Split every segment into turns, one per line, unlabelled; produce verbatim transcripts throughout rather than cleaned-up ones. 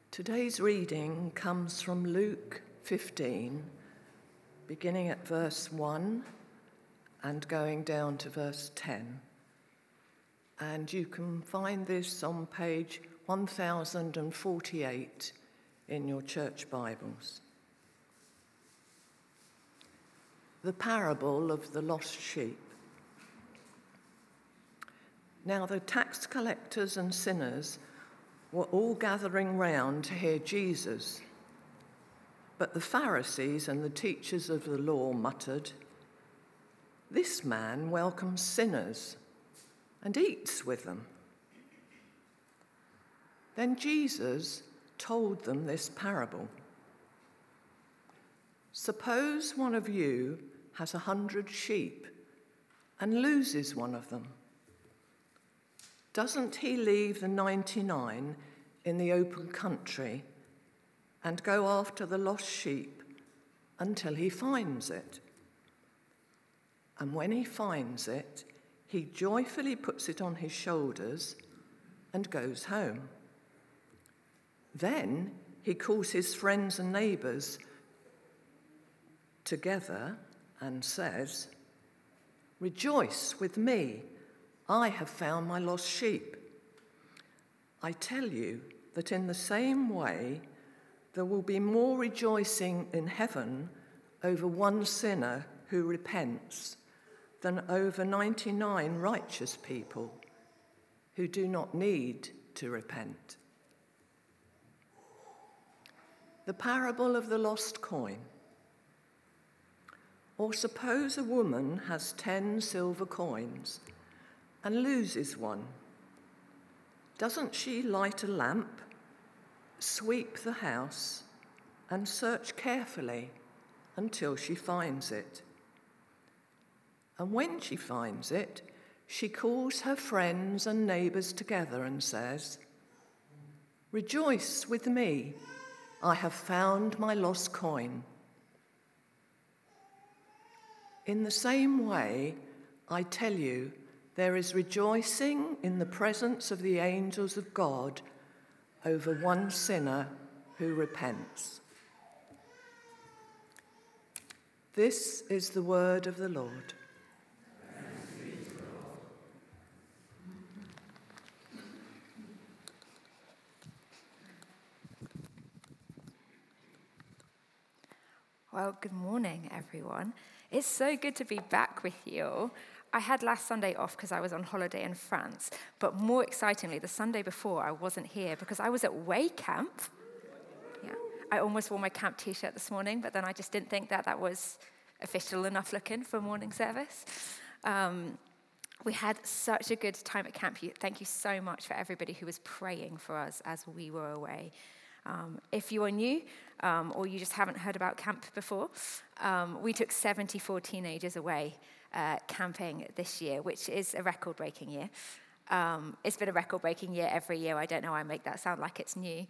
Today's reading comes from Luke fifteen, beginning at verse one and going down to verse ten. And you can find this on page one thousand forty-eight in your church Bibles. The parable of the lost sheep. Now the tax collectors and sinners were all gathering round to hear Jesus. But the Pharisees and the teachers of the law muttered, "This man welcomes sinners and eats with them." Then Jesus told them this parable. Suppose one of you has a hundred sheep and loses one of them. Doesn't he leave the ninety-nine in the open country and go after the lost sheep until he finds it? And when he finds it, he joyfully puts it on his shoulders and goes home. Then he calls his friends and neighbours together and says, "Rejoice with me, I have found my lost sheep." I tell you that in the same way, there will be more rejoicing in heaven over one sinner who repents than over ninety-nine righteous people who do not need to repent. The parable of the lost coin. Or suppose a woman has ten silver coins and loses one. Doesn't she light a lamp, sweep the house, and search carefully until she finds it? And when she finds it, she calls her friends and neighbours together and says, "Rejoice with me, I have found my lost coin." In the same way, I tell you, there is rejoicing in the presence of the angels of God over one sinner who repents. This is the word of the Lord.
Well, good morning, everyone. It's so good to be back with you. I had last Sunday off because I was on holiday in France, but more excitingly, the Sunday before I wasn't here because I was at Way Camp. Yeah, I almost wore my camp t-shirt this morning, but then I just didn't think that that was official enough looking for morning service. Um, we had such a good time at camp. Thank you so much for everybody who was praying for us as we were away. Um, if you are new um, or you just haven't heard about camp before, um, we took seventy-four teenagers away uh, camping this year, which is a record-breaking year. Um, it's been a record-breaking year every year. I don't know why I make that sound like it's new.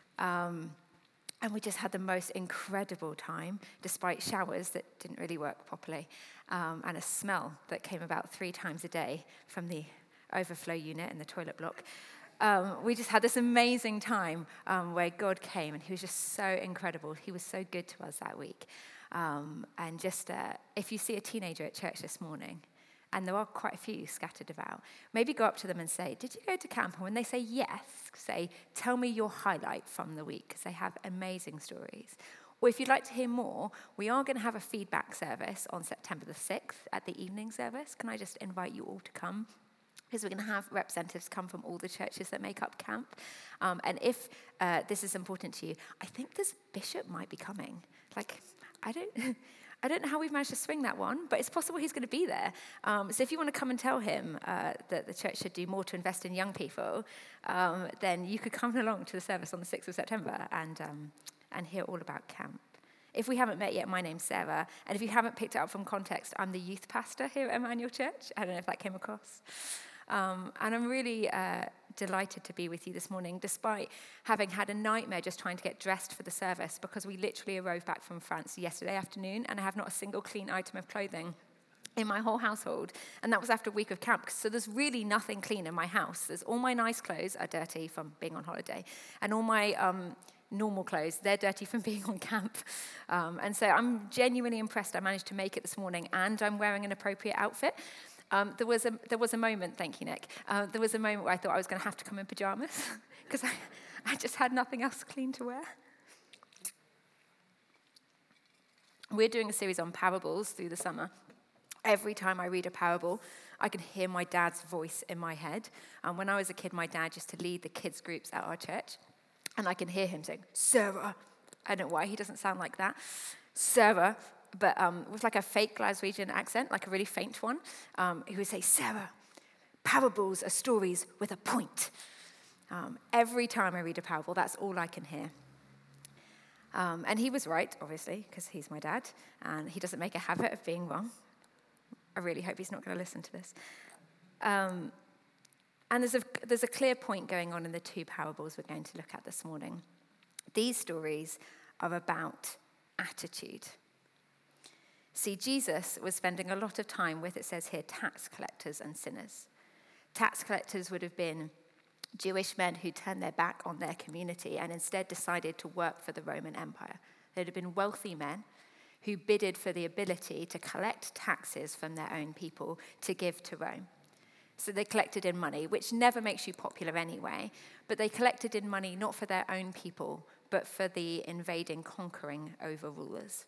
Um, and we just had the most incredible time, despite showers that didn't really work properly, um, and a smell that came about three times a day from the overflow unit in the toilet block. Um, we just had this amazing time um, where God came, and he was just so incredible. He was so good to us that week. Um, and just, uh, if you see a teenager at church this morning, and there are quite a few scattered about, maybe go up to them and say, "Did you go to camp?" And when they say yes, say, "Tell me your highlight from the week," because they have amazing stories. Or if you'd like to hear more, we are going to have a feedback service on September the sixth at the evening service. Can I just invite you all to come? Because we're going to have representatives come from all the churches that make up camp. Um, and if uh, this is important to you, I think this bishop might be coming. Like, I don't I don't know how we've managed to swing that one, but it's possible he's going to be there. Um, so if you want to come and tell him uh, that the church should do more to invest in young people, um, then you could come along to the service on the sixth of September and um, and hear all about camp. If we haven't met yet, my name's Sarah. And if you haven't picked it up from context, I'm the youth pastor here at Emmanuel Church. I don't know if that came across. Um, and I'm really uh, delighted to be with you this morning, despite having had a nightmare just trying to get dressed for the service, because we literally arrived back from France yesterday afternoon, and I have not a single clean item of clothing in my whole household. And that was after a week of camp. So there's really nothing clean in my house. There's all my nice clothes are dirty from being on holiday. And all my um, normal clothes, they're dirty from being on camp. Um, and so I'm genuinely impressed I managed to make it this morning, and I'm wearing an appropriate outfit. Um, there was a there was a moment, thank you, Nick. Uh, there was a moment where I thought I was going to have to come in pajamas because I, I just had nothing else clean to wear. We're doing a series on parables through the summer. Every time I read a parable, I can hear my dad's voice in my head. And when I was a kid, my dad used to lead the kids' groups at our church. And I can hear him saying, Sarah. I don't know why he doesn't sound like that. Sarah, but um, with like a fake Glaswegian accent, like a really faint one. Um, he would say, Sarah, parables are stories with a point. Um, every time I read a parable, that's all I can hear. Um, and he was right, obviously, because he's my dad, and he doesn't make a habit of being wrong. I really hope he's not going to listen to this. Um, and there's a, there's a clear point going on in the two parables we're going to look at this morning. These stories are about attitude. See, Jesus was spending a lot of time with, it says here, tax collectors and sinners. Tax collectors would have been Jewish men who turned their back on their community and instead decided to work for the Roman Empire. They'd have been wealthy men who bidded for the ability to collect taxes from their own people to give to Rome. So they collected in money, which never makes you popular anyway, but they collected in money not for their own people, but for the invading, conquering overrulers.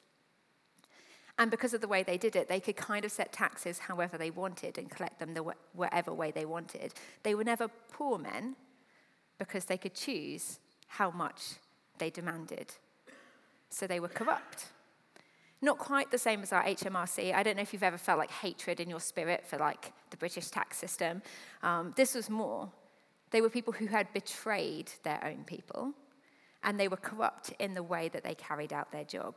And because of the way they did it, they could kind of set taxes however they wanted and collect them the wh- whatever way they wanted. They were never poor men because they could choose how much they demanded. So they were corrupt. Not quite the same as our H M R C. I don't know if you've ever felt like hatred in your spirit for like the British tax system. Um, this was more. They were people who had betrayed their own people, and they were corrupt in the way that they carried out their job.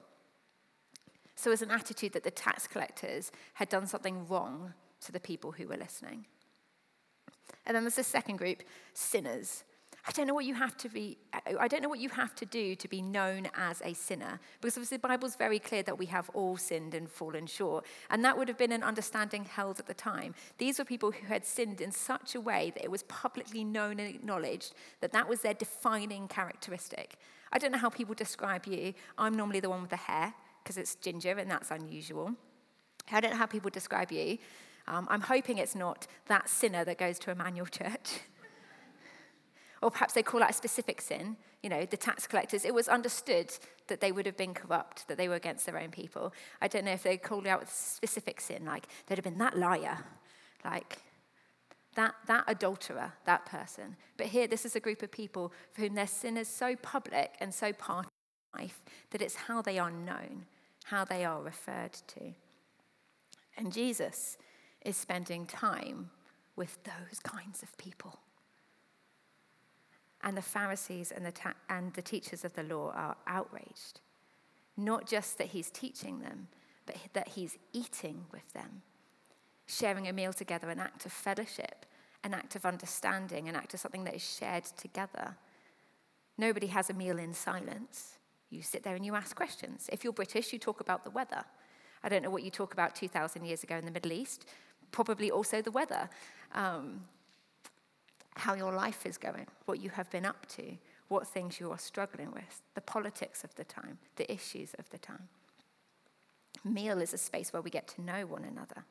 So it was an attitude that the tax collectors had done something wrong to the people who were listening. And then there's the second group, sinners. I don't know what you have to be, I don't know what you have to do to be known as a sinner, because obviously the Bible's very clear that we have all sinned and fallen short. And that would have been an understanding held at the time. These were people who had sinned in such a way that it was publicly known and acknowledged that that was their defining characteristic. I don't know how people describe you. I'm normally the one with the hair, because it's ginger and that's unusual. I don't know how people describe you. Um, I'm hoping it's not that sinner that goes to Emmanuel Church. Or perhaps they call out a specific sin, you know, the tax collectors. It was understood that they would have been corrupt, that they were against their own people. I don't know if they called out a specific sin, like they'd have been that liar, like that, that adulterer, that person. But here, this is a group of people for whom their sin is so public and so part of life that it's how they are known, how they are referred to. And Jesus is spending time with those kinds of people. And the Pharisees and the, ta- and the teachers of the law are outraged. Not just that he's teaching them, but that he's eating with them, sharing a meal together, an act of fellowship, an act of understanding, an act of something that is shared together. Nobody has a meal in silence. You sit there and you ask questions. If you're British, you talk about the weather. I don't know what you talk about two thousand years ago in the Middle East. Probably also the weather. Um, how your life is going, what you have been up to, what things you are struggling with, the politics of the time, the issues of the time. Meal is a space where we get to know one another.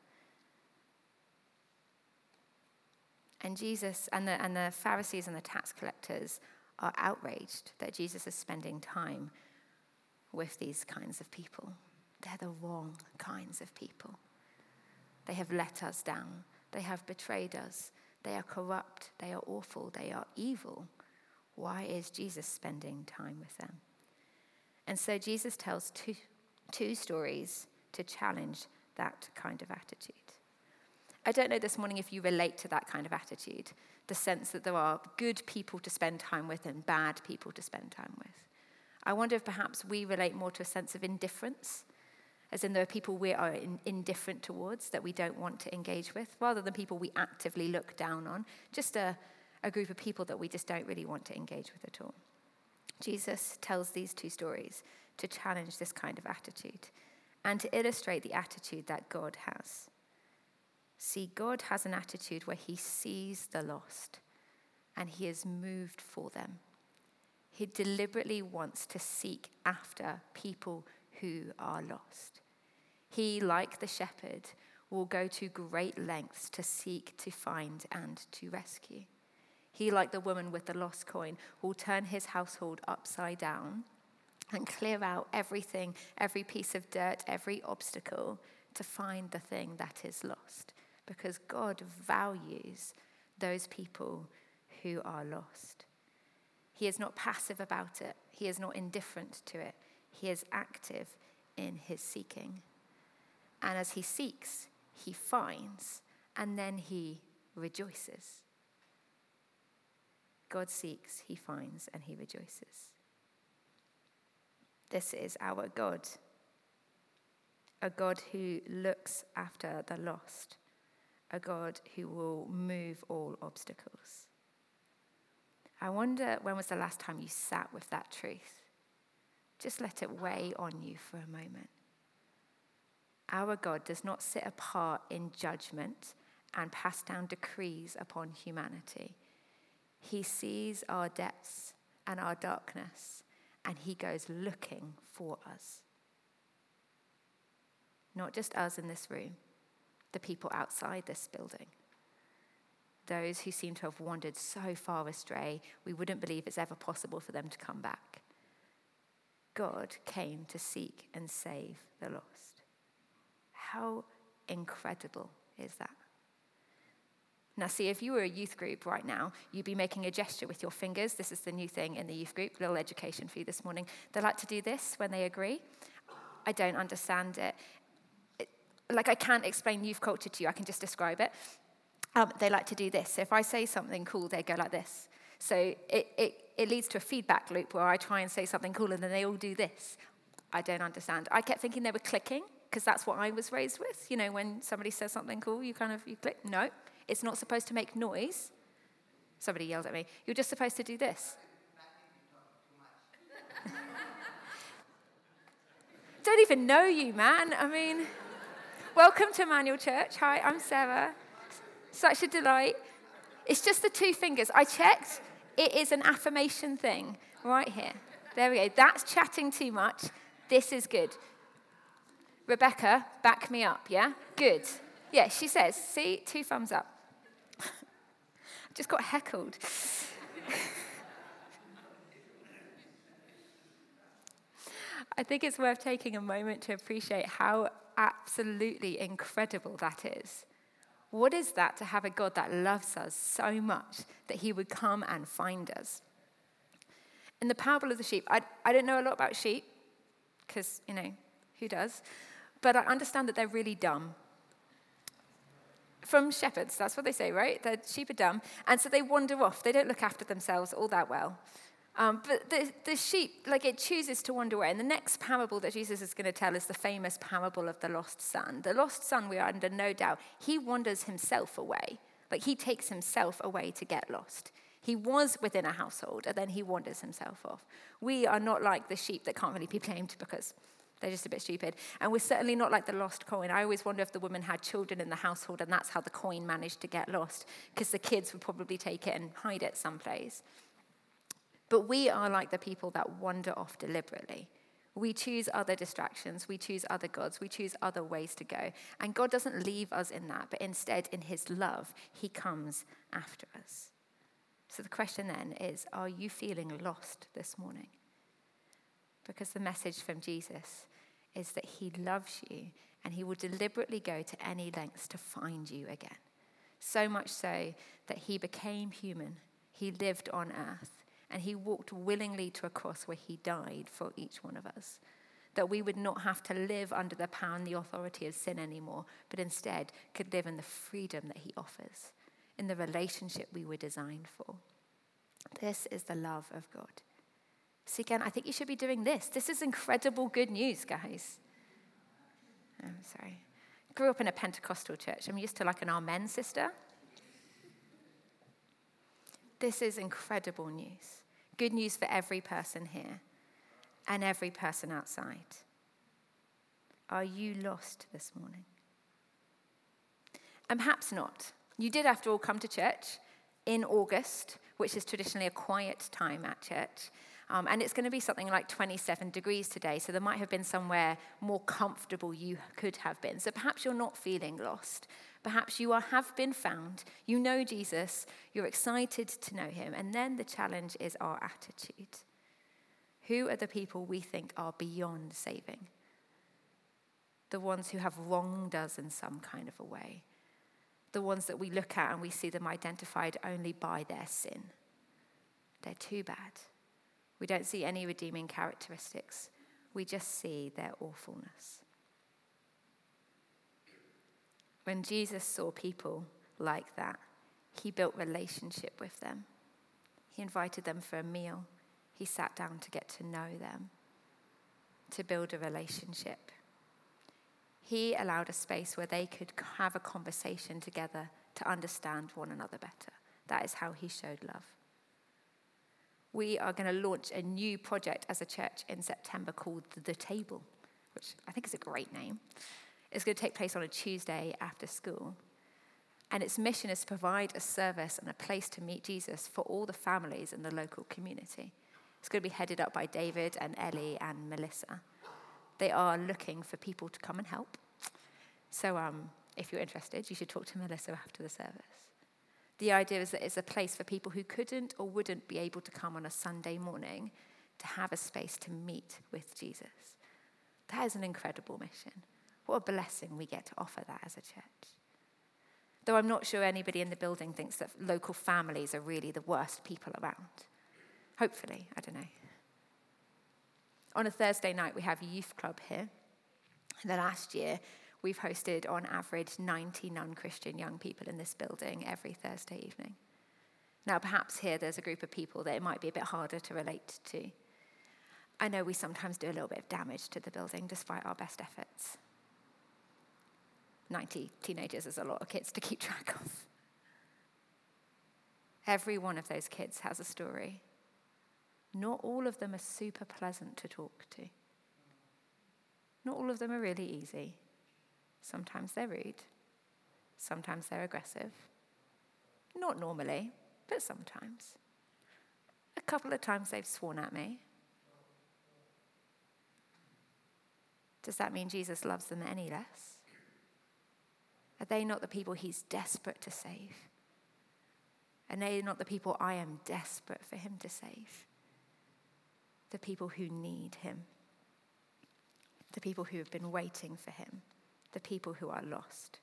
And Jesus and the, and the Pharisees and the tax collectors are outraged that Jesus is spending time with these kinds of people. They're the wrong kinds of people. They have let us down. They have betrayed us. They are corrupt, they are awful, they are evil. Why is Jesus spending time with them? And so Jesus tells two, two stories to challenge that kind of attitude. I don't know this morning if you relate to that kind of attitude, the sense that there are good people to spend time with and bad people to spend time with. I wonder if perhaps we relate more to a sense of indifference, as in there are people we are in, indifferent towards that we don't want to engage with, rather than people we actively look down on, just a, a group of people that we just don't really want to engage with at all. Jesus tells these two stories to challenge this kind of attitude and to illustrate the attitude that God has. See, God has an attitude where he sees the lost and he is moved for them. He deliberately wants to seek after people who are lost. He, like the shepherd, will go to great lengths to seek, to find, and to rescue. He, like the woman with the lost coin, will turn his household upside down and clear out everything, every piece of dirt, every obstacle to find the thing that is lost. Because God values those people who are lost. He is not passive about it. He is not indifferent to it. He is active in his seeking. And as he seeks, he finds, and then he rejoices. God seeks, he finds, and he rejoices. This is our God, a God who looks after the lost, a God who will move all obstacles. I wonder, when was the last time you sat with that truth? Just let it weigh on you for a moment. Our God does not sit apart in judgment and pass down decrees upon humanity. He sees our depths and our darkness, and he goes looking for us. Not just us in this room, the people outside this building. Those who seem to have wandered so far astray, we wouldn't believe it's ever possible for them to come back. God came to seek and save the lost. How incredible is that? Now, see, if you were a youth group right now, you'd be making a gesture with your fingers. This is the new thing in the youth group, little education for you this morning. They like to do this when they agree. I don't understand it. it like, I can't explain youth culture to you. I can just describe it. Um, they like to do this. So if I say something cool, they go like this. So it, it, it leads to a feedback loop where I try and say something cool and then they all do this. I don't understand. I kept thinking they were clicking because that's what I was raised with. You know, when somebody says something cool, you kind of, you click. No, it's not supposed to make noise. Somebody yelled at me. You're just supposed to do this. Don't even know you, man. I mean, welcome to Emmanuel Church. Hi, I'm Sarah. Such a delight. It's just the two fingers. I checked. It is an affirmation thing right here. There we go. That's chatting too much. This is good. Rebecca, back me up, yeah? Good. Yeah, she says, see, two thumbs up. I just got heckled. I think it's worth taking a moment to appreciate how absolutely incredible that is. What is that to have a God that loves us so much that he would come and find us? In the parable of the sheep, I, I don't know a lot about sheep, because, you know, who does? But I understand that they're really dumb. From shepherds, that's what they say, right? The sheep are dumb, and so they wander off. They don't look after themselves all that well. Um, but the, the sheep, like it chooses to wander away. And the next parable that Jesus is going to tell is the famous parable of the lost son. The lost son, we are under no doubt, he wanders himself away. Like he takes himself away to get lost. He was within a household, and then he wanders himself off. We are not like the sheep that can't really be blamed because they're just a bit stupid. And we're certainly not like the lost coin. I always wonder if the woman had children in the household, and that's how the coin managed to get lost, because the kids would probably take it and hide it someplace. But we are like the people that wander off deliberately. We choose other distractions. We choose other gods. We choose other ways to go. And God doesn't leave us in that, but instead, in his love, he comes after us. So the question then is, are you feeling lost this morning? Because the message from Jesus is that he loves you and he will deliberately go to any lengths to find you again. So much so that he became human. He lived on earth. And he walked willingly to a cross where he died for each one of us. That we would not have to live under the power and the authority of sin anymore, but instead could live in the freedom that he offers, in the relationship we were designed for. This is the love of God. So again, I think you should be doing this. This is incredible good news, guys. I'm sorry. I grew up in a Pentecostal church. I'm used to like an amen sister. This is incredible news. Good news for every person here and every person outside. Are you lost this morning? And perhaps not. You did, after all, come to church in August, which is traditionally a quiet time at church. Um, and it's going to be something like twenty-seven degrees today, so there might have been somewhere more comfortable you could have been. So perhaps you're not feeling lost. Perhaps you are, have been found. You know Jesus. You're excited to know him. And then the challenge is our attitude. Who are the people we think are beyond saving? The ones who have wronged us in some kind of a way. The ones that we look at and we see them identified only by their sin. They're too bad. We don't see any redeeming characteristics. We just see their awfulness. When Jesus saw people like that, he built relationship with them. He invited them for a meal. He sat down to get to know them, to build a relationship. He allowed a space where they could have a conversation together to understand one another better. That is how he showed love. We are going to launch a new project as a church in September called The Table, which I think is a great name. It's going to take place on a Tuesday after school. And its mission is to provide a service and a place to meet Jesus for all the families in the local community. It's going to be headed up by David and Ellie and Melissa. They are looking for people to come and help. So um, if you're interested, you should talk to Melissa after the service. The idea is that it's a place for people who couldn't or wouldn't be able to come on a Sunday morning to have a space to meet with Jesus. That is an incredible mission. What a blessing we get to offer that as a church. Though I'm not sure anybody in the building thinks that local families are really the worst people around. Hopefully, I don't know. On a Thursday night, we have a youth club here. And the last year, we've hosted, on average, ninety non-Christian young people in this building every Thursday evening. Now, perhaps here there's a group of people that it might be a bit harder to relate to. I know we sometimes do a little bit of damage to the building despite our best efforts. ninety teenagers is a lot of kids to keep track of. Every one of those kids has a story. Not all of them are super pleasant to talk to. Not all of them are really easy. Sometimes they're rude. Sometimes they're aggressive. Not normally, but sometimes. A couple of times they've sworn at me. Does that mean Jesus loves them any less? Are they not the people he's desperate to save? Are they not the people I am desperate for him to save? The people who need him. The people who have been waiting for him. The people who are lost.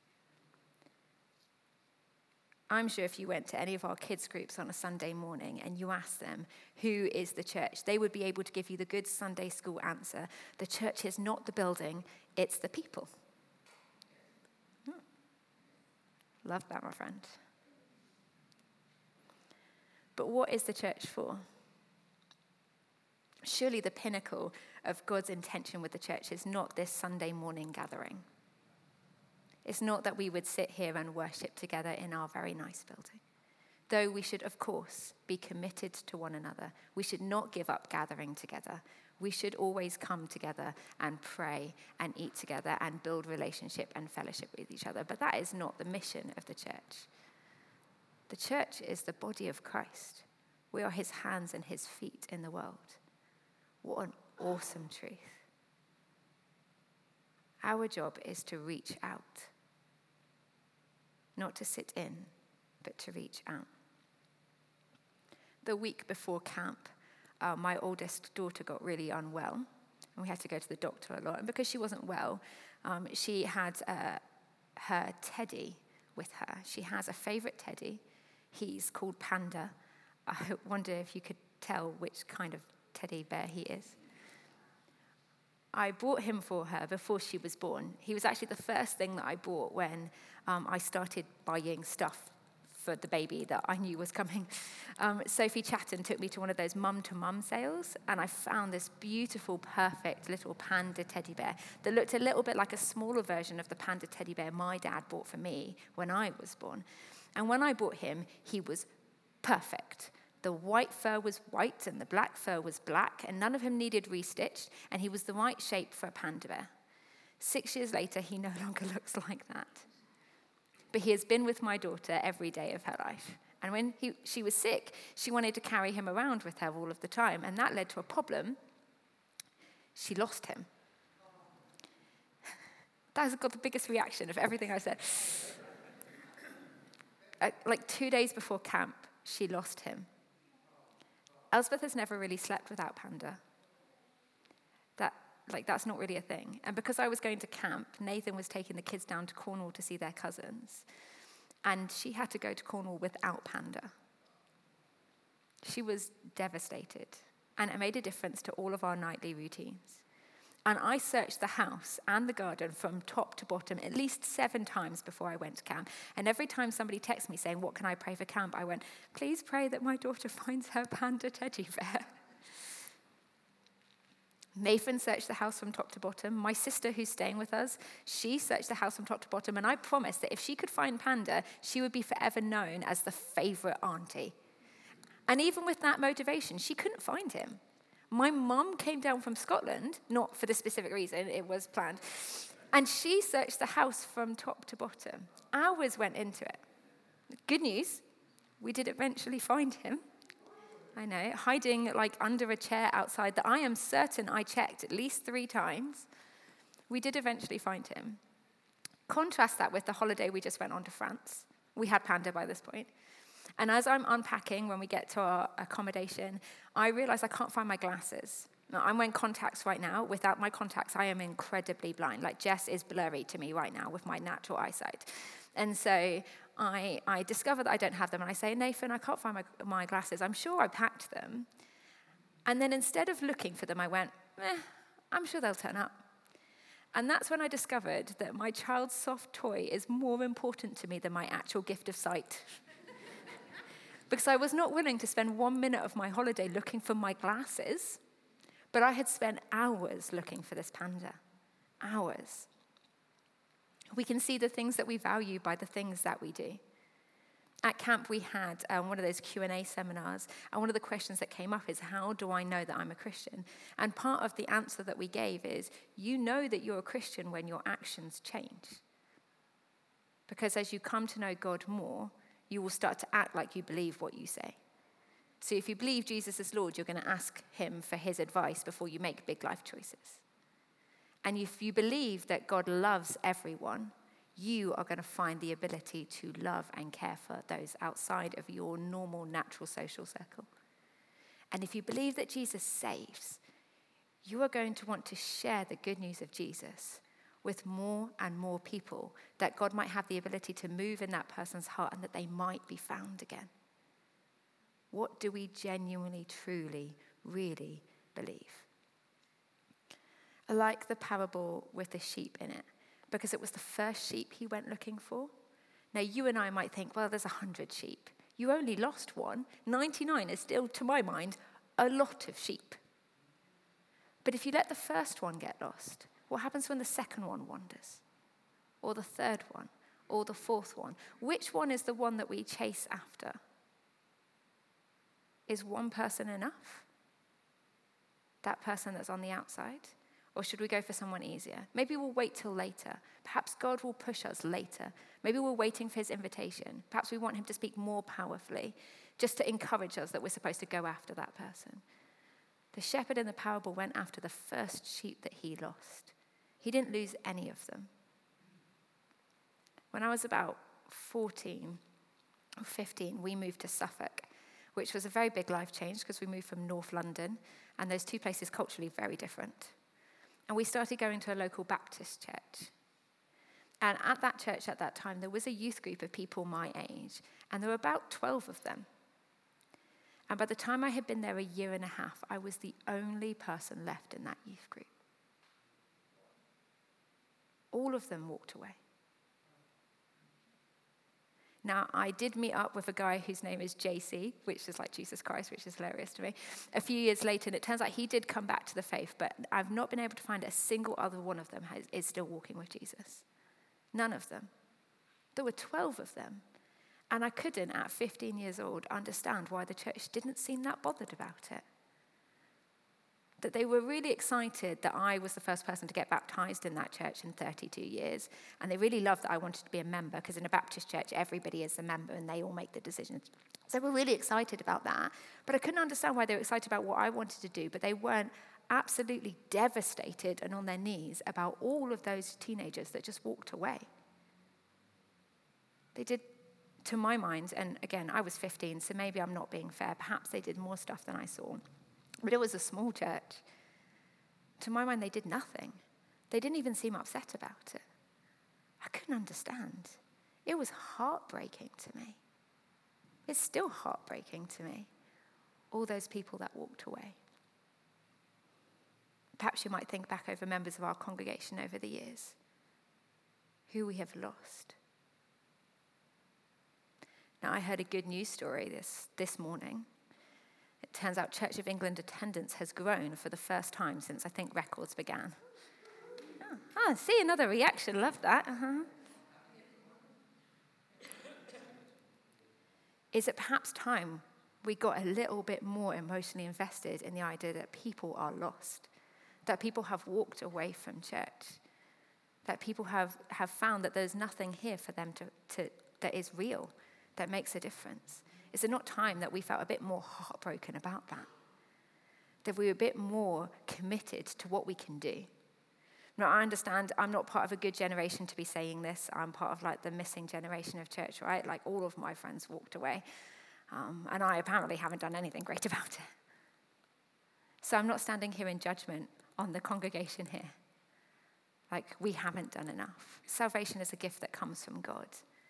I'm sure if you went to any of our kids' groups on a Sunday morning and you asked them, who is the church? They would be able to give you the good Sunday school answer. The church is not the building, it's the people. Hmm. Love that, my friend. But what is the church for? Surely the pinnacle of God's intention with the church is not this Sunday morning gathering. It's not that we would sit here and worship together in our very nice building. Though we should, of course, be committed to one another. We should not give up gathering together. We should always come together and pray and eat together and build relationship and fellowship with each other. But that is not the mission of the church. The church is the body of Christ. We are his hands and his feet in the world. What an awesome truth. Our job is to reach out. Not to sit in, but to reach out. The week before camp, uh, my oldest daughter got really unwell, and we had to go to the doctor a lot. And because she wasn't well, um, she had uh, her teddy with her. She has a favorite teddy. He's called Panda. I wonder if you could tell which kind of teddy bear he is. I bought him for her before she was born. He was actually the first thing that I bought when um, I started buying stuff for the baby that I knew was coming. Um, Sophie Chatton took me to one of those mum-to-mum sales, and I found this beautiful, perfect little panda teddy bear that looked a little bit like a smaller version of the panda teddy bear my dad bought for me when I was born. And when I bought him, he was perfect. The white fur was white and the black fur was black, and none of him needed restitched, and he was the right shape for a panda bear. Six years later, he no longer looks like that. but he has been with my daughter every day of her life. And when he, she was sick, she wanted to carry him around with her all of the time, and that led to a problem. She lost him. That has got the biggest reaction of everything I said. Like two days before camp, she lost him. Elspeth has never really slept without Panda. That, like, that's not really a thing. And because I was going to camp, Nathan was taking the kids down to Cornwall to see their cousins. And she had to go to Cornwall without Panda. She was devastated. And it made a difference to all of our nightly routines. And I searched the house and the garden from top to bottom at least seven times before I went to camp. And every time somebody texted me saying, what can I pray for camp? I went, please pray that my daughter finds her Panda teddy bear. Nathan searched the house from top to bottom. My sister, who's staying with us, she searched the house from top to bottom. And I promised that if she could find Panda, she would be forever known as the favorite auntie. And even with that motivation, she couldn't find him. My mum came down from Scotland, not for this specific reason, it was planned, and she searched the house from top to bottom. Hours went into it. Good news, we did eventually find him. I know, hiding like under a chair outside that I am certain I checked at least three times. We did eventually find him. Contrast that with the holiday we just went on to France. We had Panda by this point. And as I'm unpacking when we get to our accommodation, I realize I can't find my glasses. Now, I'm wearing contacts right now. Without my contacts, I am incredibly blind. Like, Jess is blurry to me right now with my natural eyesight. And so I, I discover that I don't have them. And I say, Nathan, I can't find my, my glasses. I'm sure I packed them. And then instead of looking for them, I went, eh, I'm sure they'll turn up. And that's when I discovered that my child's soft toy is more important to me than my actual gift of sight. Because I was not willing to spend one minute of my holiday looking for my glasses, but I had spent hours looking for this Panda. Hours. We can see the things that we value by the things that we do. At camp, we had um, one of those Q and A seminars, and one of the questions that came up is, how do I know that I'm a Christian? And part of the answer that we gave is, you know that you're a Christian when your actions change. Because as you come to know God more, you will start to act like you believe what you say. So if you believe Jesus is Lord, you're going to ask him for his advice before you make big life choices. And if you believe that God loves everyone, you are going to find the ability to love and care for those outside of your normal, natural social circle. And if you believe that Jesus saves, you are going to want to share the good news of Jesus with more and more people, that God might have the ability to move in that person's heart and that they might be found again. What do we genuinely, truly, really believe? I like the parable with the sheep in it, because it was the first sheep he went looking for. Now, you and I might think, well, there's a hundred sheep. You only lost one. ninety-nine is still, to my mind, a lot of sheep. But if you let the first one get lost, what happens when the second one wanders? Or the third one? Or the fourth one? Which one is the one that we chase after? Is one person enough? That person that's on the outside? Or should we go for someone easier? Maybe we'll wait till later. Perhaps God will push us later. Maybe we're waiting for his invitation. Perhaps we want him to speak more powerfully, just to encourage us that we're supposed to go after that person. The shepherd in the parable went after the first sheep that he lost. He didn't lose any of them. When I was about fourteen or fifteen, we moved to Suffolk, which was a very big life change because we moved from North London, and those two places culturally very different. And we started going to a local Baptist church. And at that church at that time, there was a youth group of people my age, and there were about twelve of them. And by the time I had been there a year and a half, I was the only person left in that youth group. All of them walked away. Now, I did meet up with a guy whose name is J C, which is like Jesus Christ, which is hilarious to me, a few years later, and it turns out he did come back to the faith, but I've not been able to find a single other one of them has, is still walking with Jesus. None of them. There were twelve of them. And I couldn't, at fifteen years old, understand why the church didn't seem that bothered about it. that they were really excited that I was the first person to get baptized in that church in thirty-two years. And they really loved that I wanted to be a member, because in a Baptist church, everybody is a member and they all make the decisions. So they were really excited about that. But I couldn't understand why they were excited about what I wanted to do, but they weren't absolutely devastated and on their knees about all of those teenagers that just walked away. They did, to my mind, and again, I was fifteen, so maybe I'm not being fair. Perhaps they did more stuff than I saw. But it was a small church. To my mind, they did nothing. They didn't even seem upset about it. I couldn't understand. It was heartbreaking to me. It's still heartbreaking to me, all those people that walked away. Perhaps you might think back over members of our congregation over the years, who we have lost. Now, I heard a good news story this, this morning. It turns out Church of England attendance has grown for the first time since, I think, records began. Oh, oh see, another reaction. Love that. Uh-huh. Is it perhaps time we got a little bit more emotionally invested in the idea that people are lost, that people have walked away from church, that people have, have found that there's nothing here for them to, to that is real, that makes a difference? Is it not time that we felt a bit more heartbroken about that? That we were a bit more committed to what we can do? Now, I understand I'm not part of a good generation to be saying this. I'm part of like the missing generation of church, right? Like all of my friends walked away. Um, and I apparently haven't done anything great about it. So I'm not standing here in judgment on the congregation here. Like, we haven't done enough. Salvation is a gift that comes from God.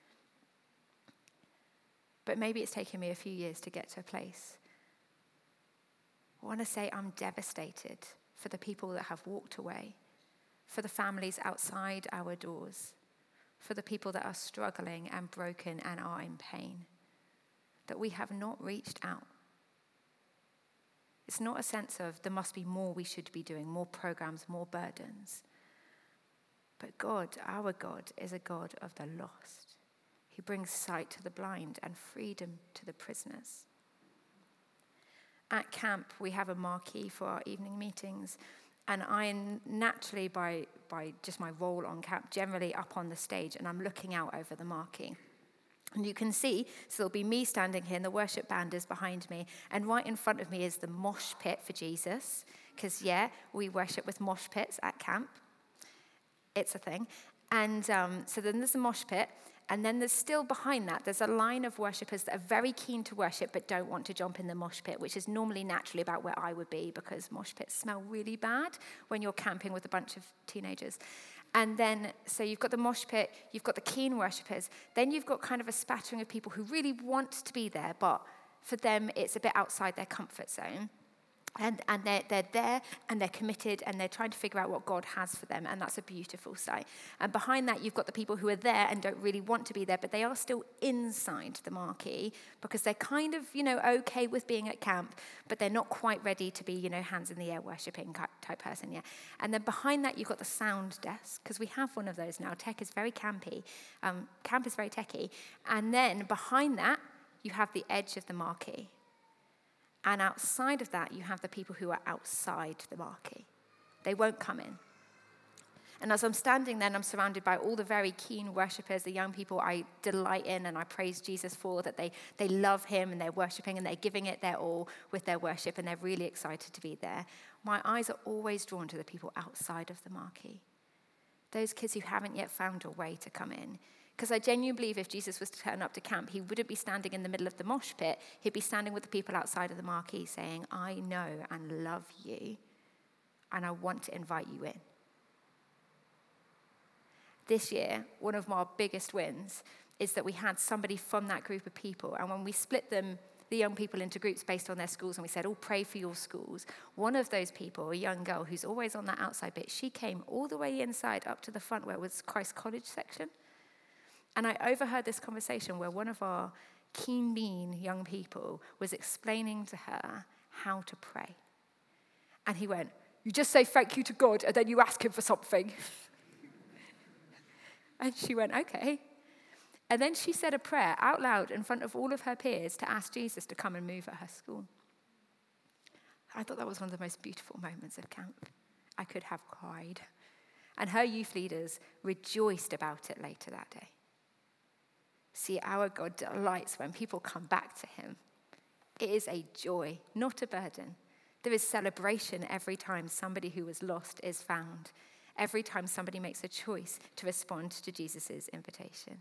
But maybe it's taken me a few years to get to a place. I want to say I'm devastated for the people that have walked away, for the families outside our doors, for the people that are struggling and broken and are in pain, that we have not reached out. It's not a sense of there must be more we should be doing, more programs, more burdens. But God, our God, is a God of the lost. He brings sight to the blind and freedom to the prisoners. At camp, we have a marquee for our evening meetings, and I naturally, by, by just my role on camp, generally up on the stage, and I'm looking out over the marquee. And you can see, so there'll be me standing here, and the worship band is behind me, and right in front of me is the mosh pit for Jesus, because, yeah, we worship with mosh pits at camp. It's a thing. And um, so then there's the mosh pit, and then there's still behind that, there's a line of worshippers that are very keen to worship but don't want to jump in the mosh pit, which is normally naturally about where I would be, because mosh pits smell really bad when you're camping with a bunch of teenagers. And then, so you've got the mosh pit, you've got the keen worshippers, then you've got kind of a spattering of people who really want to be there, but for them it's a bit outside their comfort zone. And, and they're, they're there, and they're committed, and they're trying to figure out what God has for them, and that's a beautiful sight. And behind that, you've got the people who are there and don't really want to be there, but they are still inside the marquee, because they're kind of, you know, okay with being at camp, but they're not quite ready to be, you know, hands in the air worshipping type person yet. And then behind that, you've got the sound desk, because we have one of those now. Tech is very campy. Um, camp is very techy. And then behind that, you have the edge of the marquee. And outside of that, you have the people who are outside the marquee. They won't come in. And as I'm standing there, and I'm surrounded by all the very keen worshippers, the young people I delight in and I praise Jesus for, that they, they love him and they're worshiping and they're giving it their all with their worship, and they're really excited to be there. My eyes are always drawn to the people outside of the marquee. Those kids who haven't yet found a way to come in. Because I genuinely believe if Jesus was to turn up to camp, he wouldn't be standing in the middle of the mosh pit. He'd be standing with the people outside of the marquee saying, I know and love you, and I want to invite you in. This year, one of our biggest wins is that we had somebody from that group of people, and when we split them, the young people, into groups based on their schools, and we said, oh, pray for your schools, one of those people, a young girl who's always on that outside bit, she came all the way inside up to the front where it was Christ College section. And I overheard this conversation where one of our keen, mean young people was explaining to her how to pray. And he went, you just say thank you to God, and then you ask him for something. And she went, okay. And then she said a prayer out loud in front of all of her peers to ask Jesus to come and move at her school. I thought that was one of the most beautiful moments of camp. I could have cried. And her youth leaders rejoiced about it later that day. See, our God delights when people come back to him. It is a joy, not a burden. There is celebration every time somebody who was lost is found, every time somebody makes a choice to respond to Jesus' invitation.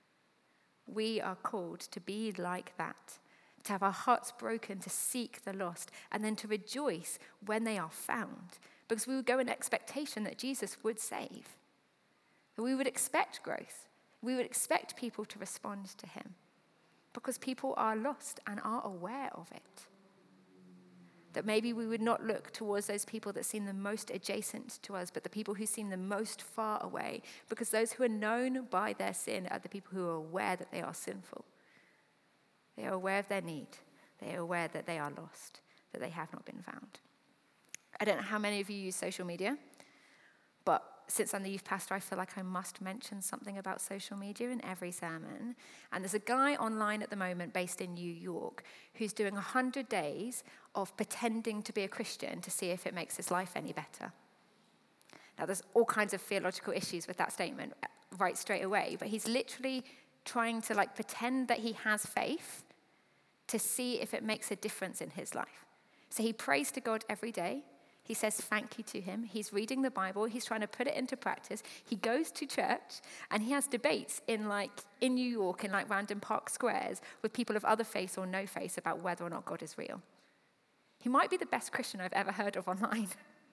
We are called to be like that, to have our hearts broken, to seek the lost, and then to rejoice when they are found, because we would go in expectation that Jesus would save. We would expect growth. We would expect people to respond to him, because people are lost and are aware of it. That maybe we would not look towards those people that seem the most adjacent to us, but the people who seem the most far away, because those who are known by their sin are the people who are aware that they are sinful. They are aware of their need. They are aware that they are lost, that they have not been found. I don't know how many of you use social media, but since I'm the youth pastor, I feel like I must mention something about social media in every sermon. And there's a guy online at the moment based in New York who's doing one hundred days of pretending to be a Christian to see if it makes his life any better. Now, there's all kinds of theological issues with that statement right straight away, but he's literally trying to like pretend that he has faith to see if it makes a difference in his life. So he prays to God every day. He says thank you to him. He's reading the Bible. He's trying to put it into practice. He goes to church and he has debates in like in New York in like random park squares with people of other faith or no faith about whether or not God is real. He might be the best Christian I've ever heard of online.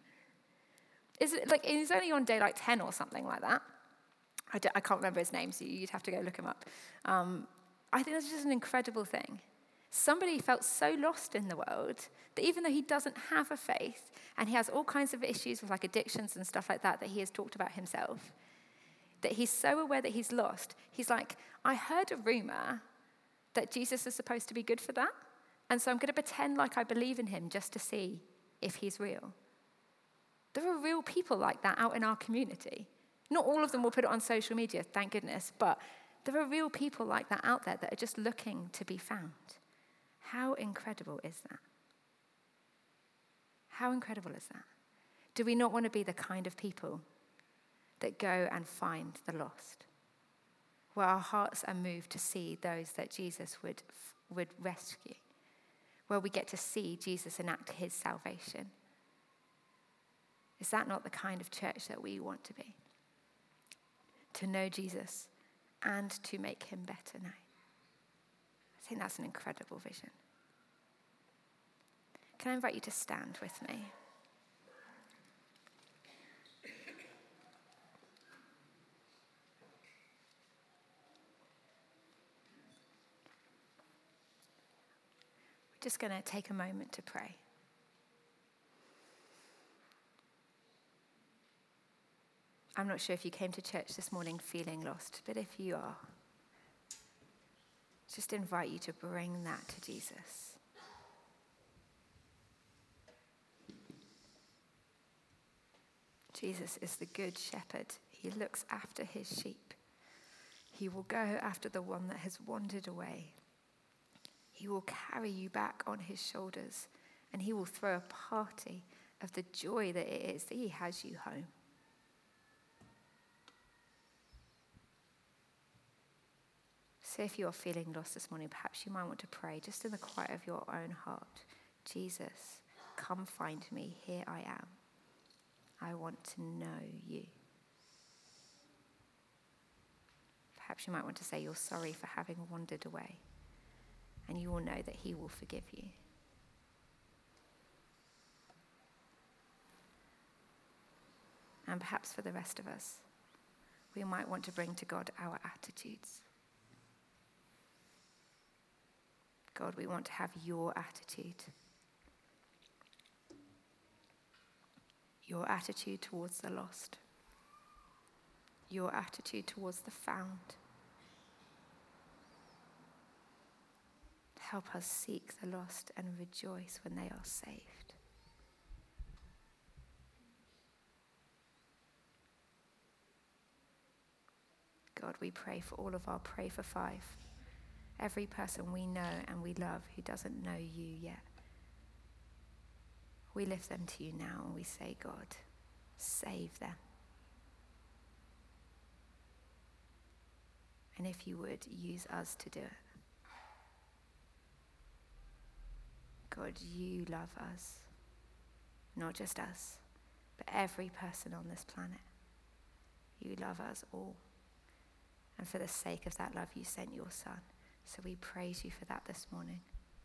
Is it like he's only on day like ten or something like that? I, I can't remember his name, so you'd have to go look him up. Um, I think that's just an incredible thing. Somebody felt so lost in the world that even though he doesn't have a faith and he has all kinds of issues with like addictions and stuff like that that he has talked about himself, that he's so aware that he's lost, he's like, I heard a rumor that Jesus is supposed to be good for that, and so I'm going to pretend like I believe in him just to see if he's real. There are real people like that out in our community. Not all of them will put it on social media, thank goodness, but there are real people like that out there that are just looking to be found. How incredible is that? How incredible is that? Do we not want to be the kind of people that go and find the lost? Where our hearts are moved to see those that Jesus would, would rescue. Where we get to see Jesus enact his salvation. Is that not the kind of church that we want to be? To know Jesus and to make him better known. I think that's an incredible vision. Can I invite you to stand with me? We're just going to take a moment to pray. I'm not sure if you came to church this morning feeling lost, but if you are, just invite you to bring that to Jesus. Jesus is the good shepherd. He looks after his sheep. He will go after the one that has wandered away. He will carry you back on his shoulders, and he will throw a party of the joy that it is that he has you home. So if you're feeling lost this morning, perhaps you might want to pray just in the quiet of your own heart. Jesus, come find me. Here I am. I want to know you. Perhaps you might want to say you're sorry for having wandered away, and you will know that he will forgive you. And perhaps for the rest of us, we might want to bring to God our attitudes. God, we want to have your attitude. Your attitude towards the lost. Your attitude towards the found. Help us seek the lost and rejoice when they are saved. God, we pray for all of our Pray for Five. Every person we know and we love who doesn't know you yet. We lift them to you now and we say, God, save them. And if you would, use us to do it. God, you love us. Not just us, but every person on this planet. You love us all. And for the sake of that love, you sent your Son. So we praise you for that this morning.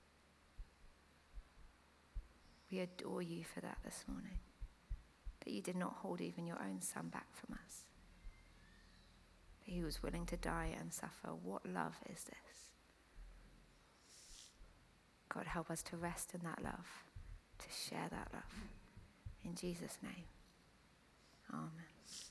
We adore you for that this morning. That you did not hold even your own Son back from us. That he was willing to die and suffer. What love is this? God, help us to rest in that love, to share that love. In Jesus' name, amen.